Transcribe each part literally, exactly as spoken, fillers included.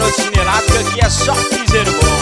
garoto chinelado, que aqui é só piseiro bom.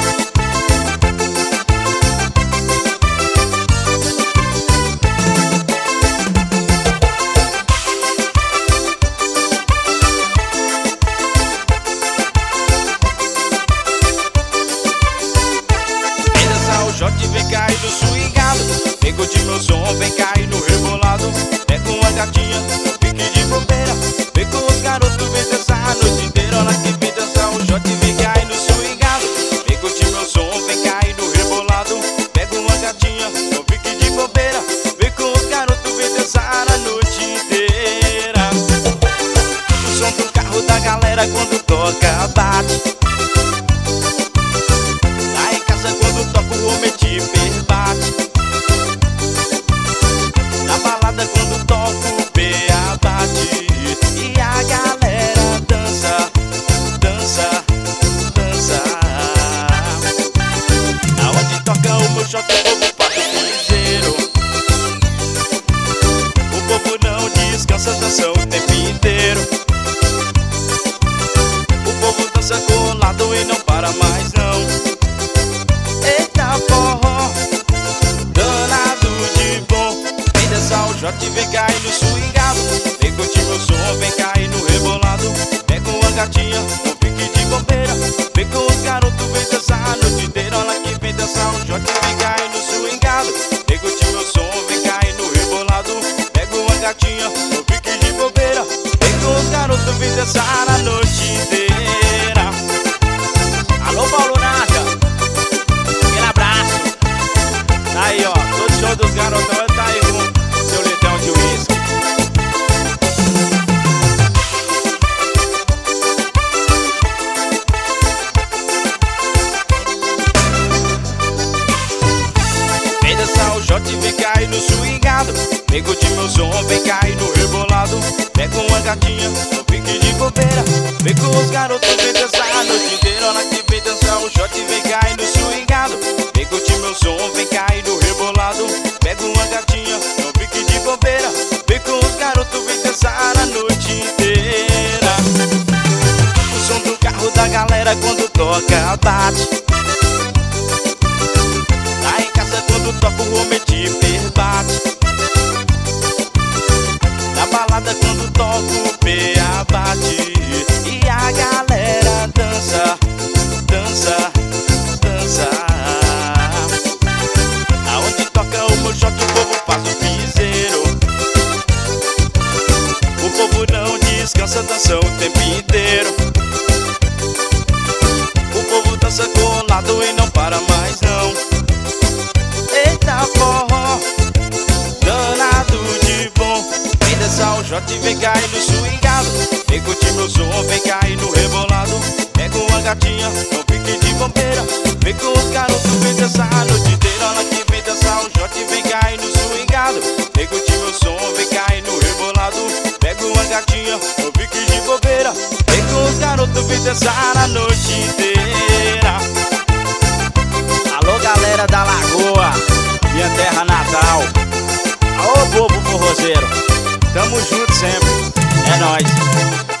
Shot vem cair no swingado, pegou de meu som, vem cair no rebolado. Pega uma gatinha, fique de bobeira, vem com os garotos, vem dançar a noite inteira. Olha que vem dançar o shot vem cair no swingado, pegou de meu som, vem cair no rebolado. Pega uma gatinha, não fique de bobeira, vem com os garotos, vem dançar a noite inteira. O som do carro da galera quando toca bate. O homem te bate. Na balada quando toca o P A bate. E a galera dança, dança, dança. Aonde toca o meu shot o povo faz o piseiro. O povo não descansa, dança o tempo inteiro. O povo dança colado e não para mais não. Forró, danado de bom. Vem dançar o shot, vem cair no swingado. Vem curtir meu som, vem cair no rebolado. Pega uma gatinha, não fique de bobeira. Vem com os garotos, vem dançar a noite inteira. Olha que vem dançar o shot, vem cair no swingado. Vem curtir meu som, vem cair no rebolado. Pega uma gatinha, não fique de bobeira. Vem com os garotos, vem dançar a noite inteira. Alô, Paulo Naja, aí ó, todo show dos garotão tá aí com seu litão de uísque. Vem dançar o shot, vem cair no swingado. Vem curtir meu som, vem cair no rebolado. Pega uma gatinha, não fique de bobeira. Vem com os garotos, vem dançar a noite inteira. Olha que vem dançar o shot, vem cair no swingado. Vem curtir meu som, vem cair no rebolado. Pega uma gatinha, não fique de bobeira. Vem com os garotos, vem dançar a noite inteira. O som do carro da galera quando toca bate. Lá em casa quando toca o homem te bate. Na balada quando toca o P A bate. E a galera dança, dança, dança. Aonde toca o meu shot o povo faz o piseiro. O povo não descansa, dança o tempo inteiro. O povo dança colado e não para mais não. Eita forró, danado de bom. Vem dançar o shot, vem cair no swingado. Vem curtir meu som, vem cair no rebolado. Pega uma gatinha, não fique de bobeira. Vem com os garotos, vem dançar a noite inteira. Olha que vem dançar o shot, vem cair no swingado. Vem curtir meu som, vem cair no rebolado. Pega uma gatinha, não fique de bobeira. Vem com os garotos, vem dançar a noite inteira. Alô galera da Lagoa, minha terra natal. Alô povo forrozeiro, tamo junto sempre, é nóis.